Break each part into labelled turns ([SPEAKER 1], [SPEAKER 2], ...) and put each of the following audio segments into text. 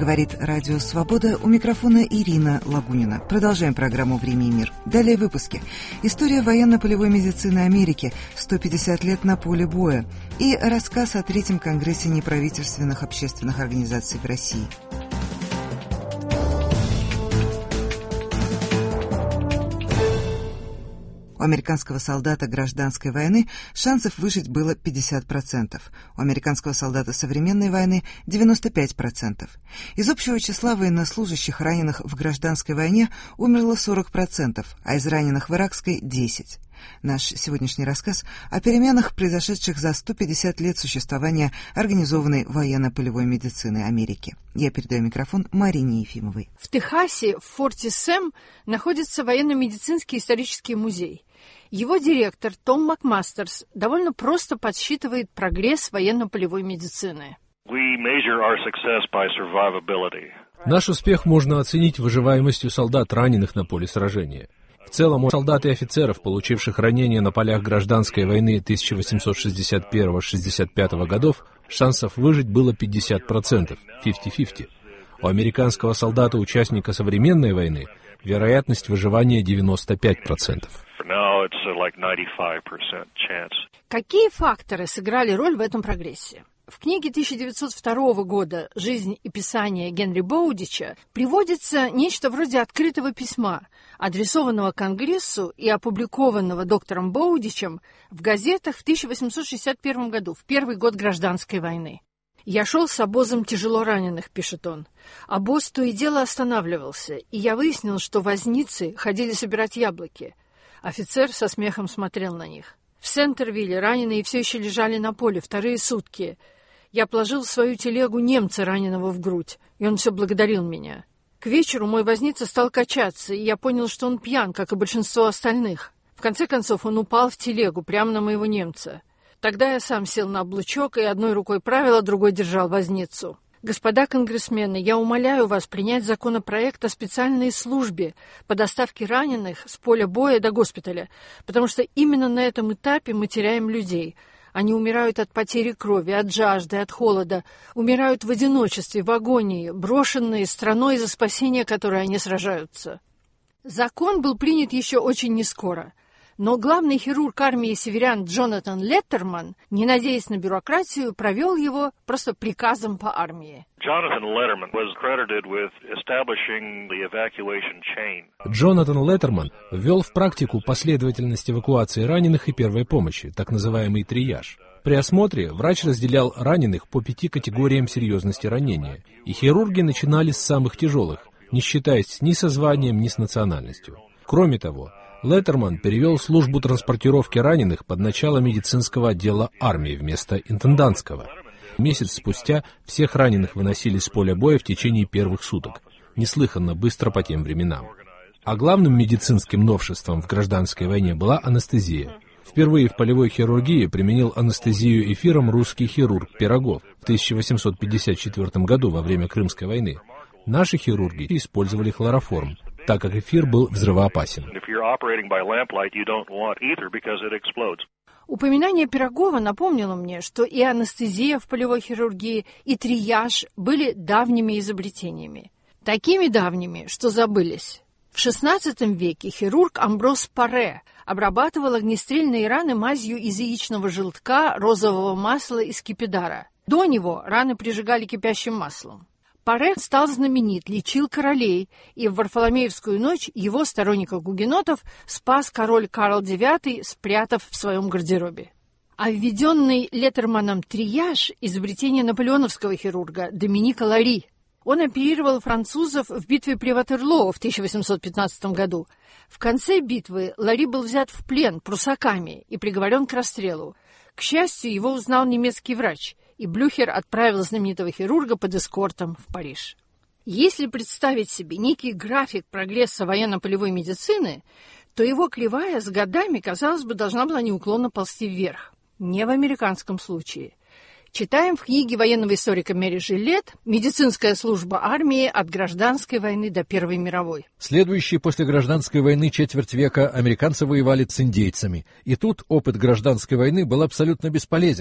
[SPEAKER 1] Говорит Радио Свобода, у микрофона Ирина Лагунина. Продолжаем программу «Время и мир». Далее в выпуске. История военно-полевой медицины Америки, 150 лет на поле боя. И рассказ о Третьем конгрессе неправительственных общественных организаций в России. У американского солдата гражданской войны шансов выжить было 50%. У американского солдата современной войны 95%. Из общего числа военнослужащих, раненых в гражданской войне, умерло 40%, а из раненых в иракской – 10%. Наш сегодняшний рассказ о переменах, произошедших за 150 лет существования организованной военно-полевой медицины Америки. Я передаю микрофон Марине Ефимовой.
[SPEAKER 2] В Техасе, в форте Сэм, находится военно-медицинский исторический музей. Его директор Том Макмастерс довольно просто подсчитывает прогресс военно-полевой медицины.
[SPEAKER 3] Наш успех можно оценить выживаемостью солдат, раненых на поле сражения. В целом, у солдат и офицеров, получивших ранения на полях гражданской войны 1861-65 годов, шансов выжить было 50%, 50-50. У американского солдата-участника современной войны вероятность выживания 95%.
[SPEAKER 2] Какие факторы сыграли роль в этом прогрессе? В книге 1902 года «Жизнь и писание Генри Боудича» приводится нечто вроде открытого письма, адресованного Конгрессу и опубликованного доктором Боудичем в газетах в 1861 году, в первый год гражданской войны. «Я шел с обозом тяжело раненых», — пишет он. «Обоз то и дело останавливался, и я выяснил, что возницы ходили собирать яблоки. Офицер со смехом смотрел на них. В Сентервилле раненые все еще лежали на поле вторые сутки. Я положил в свою телегу немца, раненого в грудь, и он все благодарил меня. К вечеру мой возница стал качаться, и я понял, что он пьян, как и большинство остальных. В конце концов он упал в телегу прямо на моего немца. Тогда я сам сел на облучок и одной рукой правил, а другой держал возницу. Господа конгрессмены, я умоляю вас принять законопроект о специальной службе по доставке раненых с поля боя до госпиталя, потому что именно на этом этапе мы теряем людей. Они умирают от потери крови, от жажды, от холода, умирают в одиночестве, в агонии, брошенные страной, за спасение которой они сражаются». Закон был принят еще очень нескоро. Но главный хирург армии северян Джонатан Леттерман, не надеясь на бюрократию, провел его просто приказом по армии.
[SPEAKER 3] Джонатан Леттерман ввел в практику последовательность эвакуации раненых и первой помощи, так называемый трияж. При осмотре врач разделял раненых по 5 категориям серьезности ранения, и хирурги начинали с самых тяжелых, не считаясь ни со званием, ни с национальностью. Кроме того, Леттерман перевел службу транспортировки раненых под начало медицинского отдела армии вместо интендантского. Месяц спустя всех раненых выносили с поля боя в течение первых суток. Неслыханно быстро по тем временам. А главным медицинским новшеством в гражданской войне была анестезия. Впервые в полевой хирургии применил анестезию эфиром русский хирург Пирогов в 1854 году во время Крымской войны. Наши хирурги использовали хлороформ, так как эфир был взрывоопасен.
[SPEAKER 2] Упоминание Пирогова напомнило мне, что и анестезия в полевой хирургии, и трияж были давними изобретениями. Такими давними, что забылись. В XVI веке хирург Амброс Паре обрабатывал огнестрельные раны мазью из яичного желтка, розового масла и скипидара. До него раны прижигали кипящим маслом. Паре стал знаменит, лечил королей, и в Варфоломеевскую ночь его, сторонников-гугенотов, спас король Карл IX, спрятав в своем гардеробе. А введенный Леттерманом трияж – изобретение наполеоновского хирурга Доминика Лари. Он оперировал французов в битве при Ватерлоо в 1815 году. В конце битвы Лари был взят в плен прусаками и приговорен к расстрелу. К счастью, его узнал немецкий врач, и Блюхер отправил знаменитого хирурга под эскортом в Париж. Если представить себе некий график прогресса военно-полевой медицины, то его кривая с годами, казалось бы, должна была неуклонно ползти вверх. Не в американском случае. Читаем в книге военного историка Мэри Жилет «Медицинская служба армии от гражданской войны до Первой мировой».
[SPEAKER 4] Следующие после гражданской войны четверть века американцы воевали с индейцами. И тут опыт гражданской войны был абсолютно бесполезен.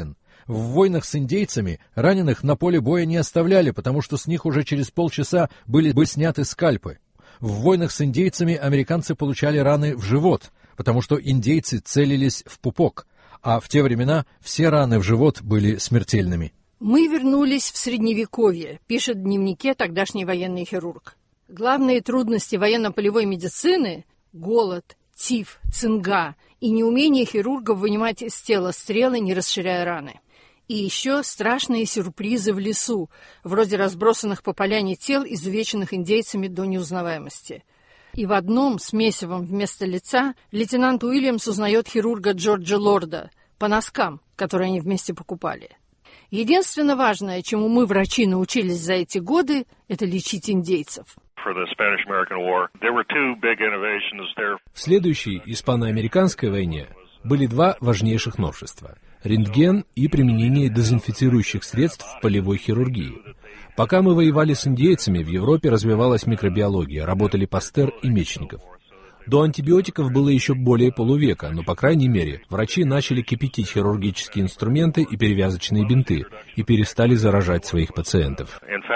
[SPEAKER 4] В войнах с индейцами раненых на поле боя не оставляли, потому что с них уже через полчаса были бы сняты скальпы. В войнах с индейцами американцы получали раны в живот, потому что индейцы целились в пупок, а в те времена все раны в живот были смертельными.
[SPEAKER 2] «Мы вернулись в Средневековье», пишет в дневнике тогдашний военный хирург. Главные трудности военно-полевой медицины – голод, тиф, цинга и неумение хирургов вынимать из тела стрелы, не расширяя раны. И еще страшные сюрпризы в лесу, вроде разбросанных по поляне тел, изувеченных индейцами до неузнаваемости. И в одном, с месивом вместо лица, лейтенант Уильямс узнает хирурга Джорджа Лорда по носкам, которые они вместе покупали. Единственное важное, чему мы, врачи, научились за эти годы, это лечить индейцев.
[SPEAKER 3] В следующей испано-американской войне были два важнейших новшества – рентген и применение дезинфицирующих средств в полевой хирургии. Пока мы воевали с индейцами, в Европе развивалась микробиология, работали Пастер и Мечников. До антибиотиков было еще более полувека, но, по крайней мере, врачи начали кипятить хирургические инструменты и перевязочные бинты и перестали заражать своих пациентов.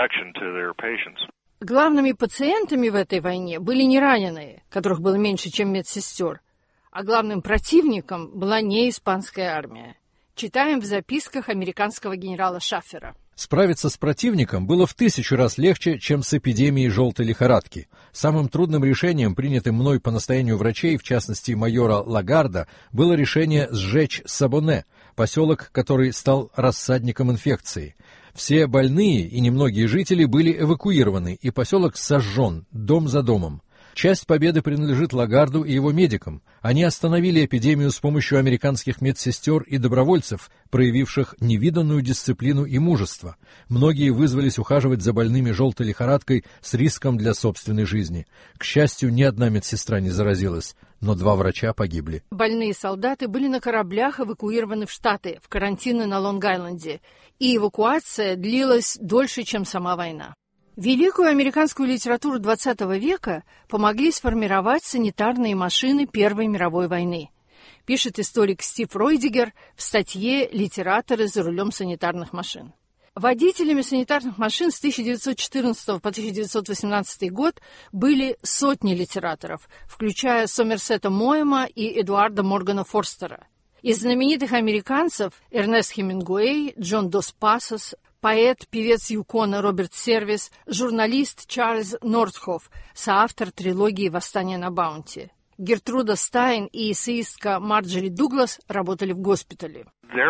[SPEAKER 2] Главными пациентами в этой войне были не раненые, которых было меньше, чем медсестер, а главным противником была не испанская армия. Читаем в записках американского генерала Шаффера.
[SPEAKER 4] Справиться с противником было в 1000 раз легче, чем с эпидемией желтой лихорадки. Самым трудным решением, принятым мной по настоянию врачей, в частности майора Лагарда, было решение сжечь Сабоне, поселок, который стал рассадником инфекции. Все больные и немногие жители были эвакуированы, и поселок сожжен, дом за домом. Часть победы принадлежит Лагарду и его медикам. Они остановили эпидемию с помощью американских медсестер и добровольцев, проявивших невиданную дисциплину и мужество. Многие вызвались ухаживать за больными желтой лихорадкой с риском для собственной жизни. К счастью, ни одна медсестра не заразилась, но 2 врача погибли.
[SPEAKER 2] Больные солдаты были на кораблях эвакуированы в Штаты, в карантины на Лонг-Айленде, и эвакуация длилась дольше, чем сама война. Великую американскую литературу XX века помогли сформировать санитарные машины Первой мировой войны, пишет историк Стив Ройдигер в статье «Литераторы за рулем санитарных машин». Водителями санитарных машин с 1914 по 1918 год были сотни литераторов, включая Сомерсета Моэма и Эдуарда Моргана Форстера. Из знаменитых американцев Эрнест Хемингуэй, Джон Дос Пасос, поэт, певец Юкона Роберт Сервис, журналист Чарльз Нортхофф, соавтор трилогии «Восстание на Баунти». Гертруда Стайн и эссеистка Марджори Дуглас работали в госпитале.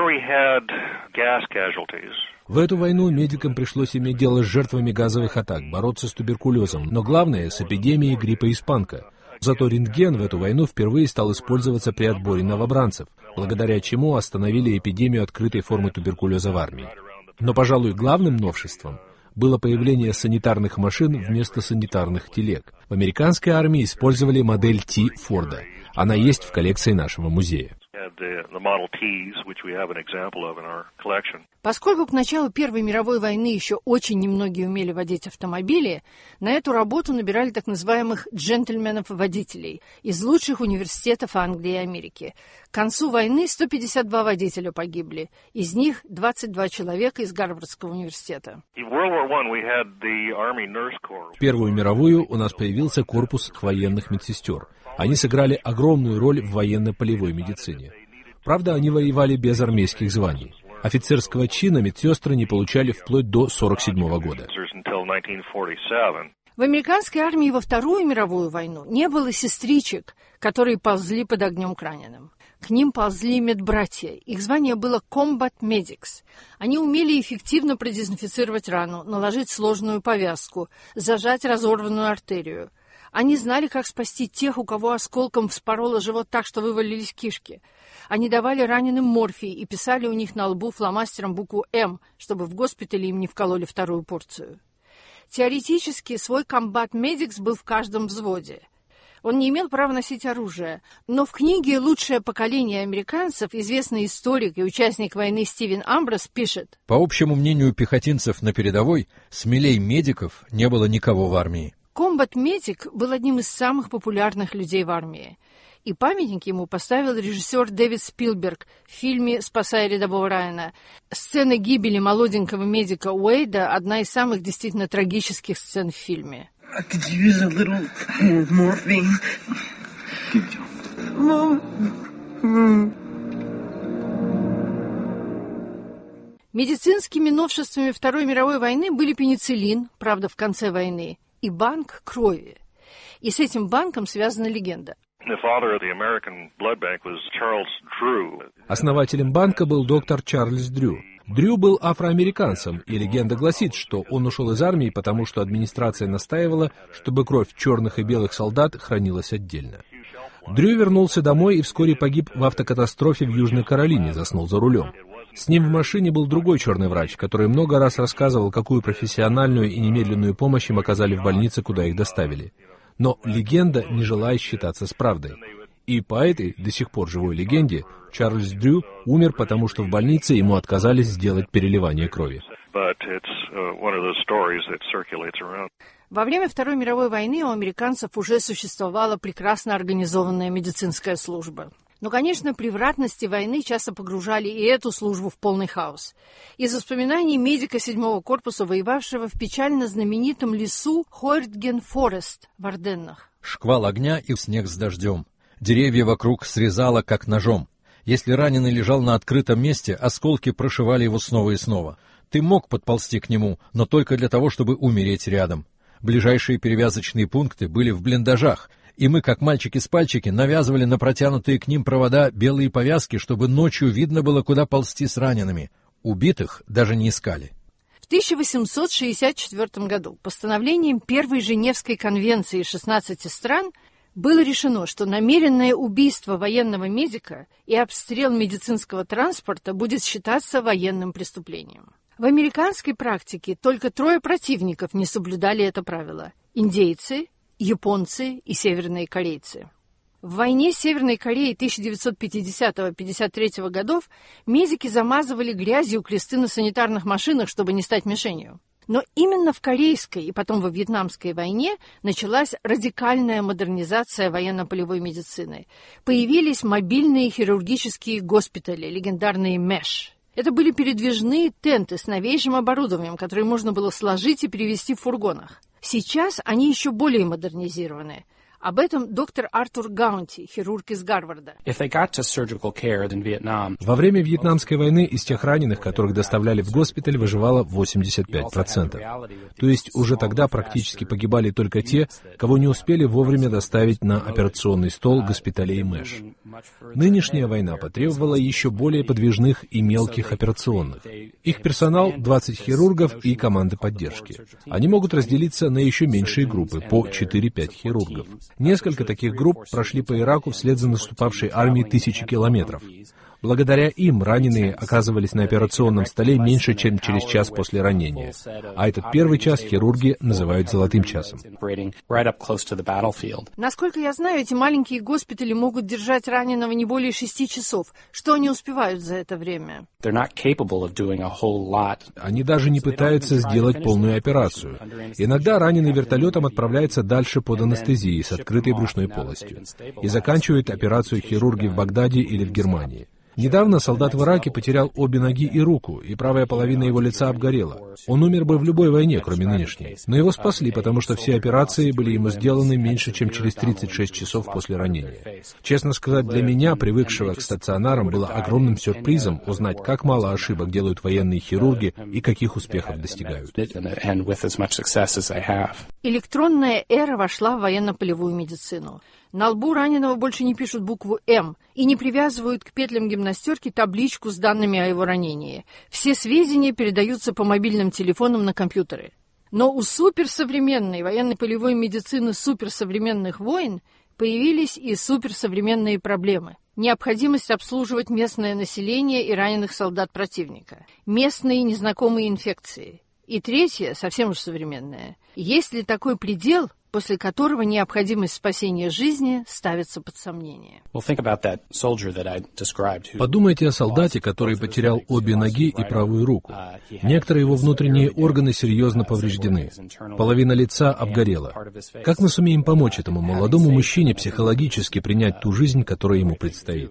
[SPEAKER 3] В эту войну медикам пришлось иметь дело с жертвами газовых атак, бороться с туберкулезом, но главное – с эпидемией гриппа испанка. Зато рентген в эту войну впервые стал использоваться при отборе новобранцев, благодаря чему остановили эпидемию открытой формы туберкулеза в армии. Но, пожалуй, главным новшеством было появление санитарных машин вместо санитарных телег. В американской армии использовали модель T Форда. Она есть в коллекции нашего музея.
[SPEAKER 2] Поскольку к началу Первой мировой войны еще очень немногие умели водить автомобили, на эту работу набирали так называемых джентльменов-водителей из лучших университетов Англии и Америки. К концу войны 152 водителя погибли, из них 22 человека из Гарвардского университета.
[SPEAKER 3] В Первую мировую у нас появился корпус военных медсестер. Они сыграли огромную роль в военно-полевой медицине. Правда, они воевали без армейских званий. Офицерского чина медсестры не получали вплоть до 1947 года.
[SPEAKER 2] В американской армии во Вторую мировую войну не было сестричек, которые ползли под огнем к раненым. К ним ползли медбратья. Их звание было Combat Medics. Они умели эффективно продезинфицировать рану, наложить сложную повязку, зажать разорванную артерию. Они знали, как спасти тех, у кого осколком вспороло живот так, что вывалились кишки. Они давали раненым морфий и писали у них на лбу фломастером букву «М», чтобы в госпитале им не вкололи вторую порцию. Теоретически свой Combat Medics был в каждом взводе. Он не имел права носить оружие, но в книге «Лучшее поколение американцев» известный историк и участник войны Стивен Амброс пишет:
[SPEAKER 4] «По общему мнению пехотинцев на передовой, смелей медиков не было никого в армии».
[SPEAKER 2] Combat Medic был одним из самых популярных людей в армии. И памятник ему поставил режиссер Дэвид Спилберг в фильме «Спасая рядового Райана». Сцена гибели молоденького медика Уэйда – одна из самых действительно трагических сцен в фильме. Медицинскими новшествами Второй мировой войны были пенициллин, правда, в конце войны, и банк крови. И с этим банком связана легенда.
[SPEAKER 3] Основателем банка был доктор Чарльз Дрю. Дрю был афроамериканцем, и легенда гласит, что он ушел из армии, потому что администрация настаивала, чтобы кровь черных и белых солдат хранилась отдельно. Дрю вернулся домой и вскоре погиб в автокатастрофе в Южной Каролине, заснул за рулем. С ним в машине был другой черный врач, который много раз рассказывал, какую профессиональную и немедленную помощь им оказали в больнице, куда их доставили. Но легенда не желает считаться с правдой. И по этой, до сих пор живой легенде, Чарльз Дрю умер, потому что в больнице ему отказались сделать переливание крови.
[SPEAKER 2] Во время Второй мировой войны у американцев уже существовала прекрасно организованная медицинская служба. Но, конечно, превратности войны часто погружали и эту службу в полный хаос. Из воспоминаний медика 7-го корпуса, воевавшего в печально знаменитом лесу Хойртген-Форест в Арденнах.
[SPEAKER 4] Шквал огня и снег с дождем. Деревья вокруг срезало, как ножом. Если раненый лежал на открытом месте, осколки прошивали его снова и снова. Ты мог подползти к нему, но только для того, чтобы умереть рядом. Ближайшие перевязочные пункты были в блиндажах, и мы, как мальчики с пальчики, навязывали на протянутые к ним провода белые повязки, чтобы ночью видно было, куда ползти с ранеными. Убитых даже не искали.
[SPEAKER 2] В 1864 году постановлением Первой Женевской конвенции 16 стран было решено, что намеренное убийство военного медика и обстрел медицинского транспорта будет считаться военным преступлением. В американской практике только 3 противников не соблюдали это правило – индейцы, японцы и северные корейцы. В войне Северной Кореи 1950-53 годов медики замазывали грязью кресты на санитарных машинах, чтобы не стать мишенью. Но именно в Корейской и потом во Вьетнамской войне началась радикальная модернизация военно-полевой медицины. Появились мобильные хирургические госпитали, легендарные МЭШ. Это были передвижные тенты с новейшим оборудованием, которые можно было сложить и перевезти в фургонах. Сейчас они еще более модернизированы. Об этом доктор Артур Гаунти, хирург из Гарварда.
[SPEAKER 3] Во время Вьетнамской войны из тех раненых, которых доставляли в госпиталь, выживало 85%. То есть уже тогда практически погибали только те, кого не успели вовремя доставить на операционный стол госпиталей МЭШ. Нынешняя война потребовала еще более подвижных и мелких операционных. Их персонал — 20 хирургов и команды поддержки. Они могут разделиться на еще меньшие группы, по 4-5 хирургов. Несколько таких групп прошли по Ираку вслед за наступавшей армией 1000 километров. Благодаря им раненые оказывались на операционном столе меньше, чем через час после ранения. А этот первый час хирурги называют «золотым часом».
[SPEAKER 2] Насколько я знаю, эти маленькие госпитали могут держать раненого не более 6 часов. Что они успевают за это время?
[SPEAKER 3] Они даже не пытаются сделать полную операцию. Иногда раненый вертолетом отправляется дальше под анестезией с открытой брюшной полостью и заканчивает операцию хирурги в Багдаде или в Германии. Недавно солдат в Ираке потерял обе ноги и руку, и правая половина его лица обгорела. Он умер бы в любой войне, кроме нынешней. Но его спасли, потому что все операции были ему сделаны меньше, чем через 36 часов после ранения. Честно сказать, для меня, привыкшего к стационарам, было огромным сюрпризом узнать, как мало ошибок делают военные хирурги и каких успехов достигают.
[SPEAKER 2] Электронная эра вошла в военно-полевую медицину. На лбу раненого больше не пишут букву «М» и не привязывают к петлям гимнастерки табличку с данными о его ранении. Все сведения передаются по мобильным телефонам на компьютеры. Но у суперсовременной военно-полевой медицины суперсовременных войн появились и суперсовременные проблемы. Необходимость обслуживать местное население и раненых солдат противника. Местные незнакомые инфекции. И третье, совсем уж современное. Есть ли такой предел, после которого необходимость спасения жизни ставится под сомнение.
[SPEAKER 3] Подумайте о солдате, который потерял обе ноги и правую руку. Некоторые его внутренние органы серьезно повреждены. Половина лица обгорела. Как мы сумеем помочь этому молодому мужчине психологически принять ту жизнь, которая ему предстоит?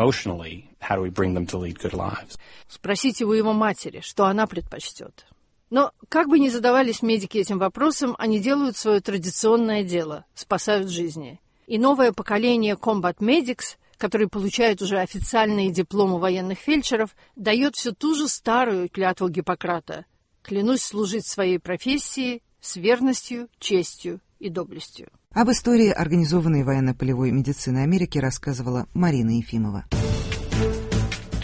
[SPEAKER 2] Спросите у его матери, что она предпочтет. Но как бы ни задавались медики этим вопросом, они делают свое традиционное дело – спасают жизни. И новое поколение Combat Medics, которые получают уже официальные дипломы военных фельдшеров, дает всю ту же старую клятву Гиппократа – клянусь служить своей профессии с верностью, честью и доблестью.
[SPEAKER 1] Об истории организованной военно-полевой медицины Америки рассказывала Марина Ефимова.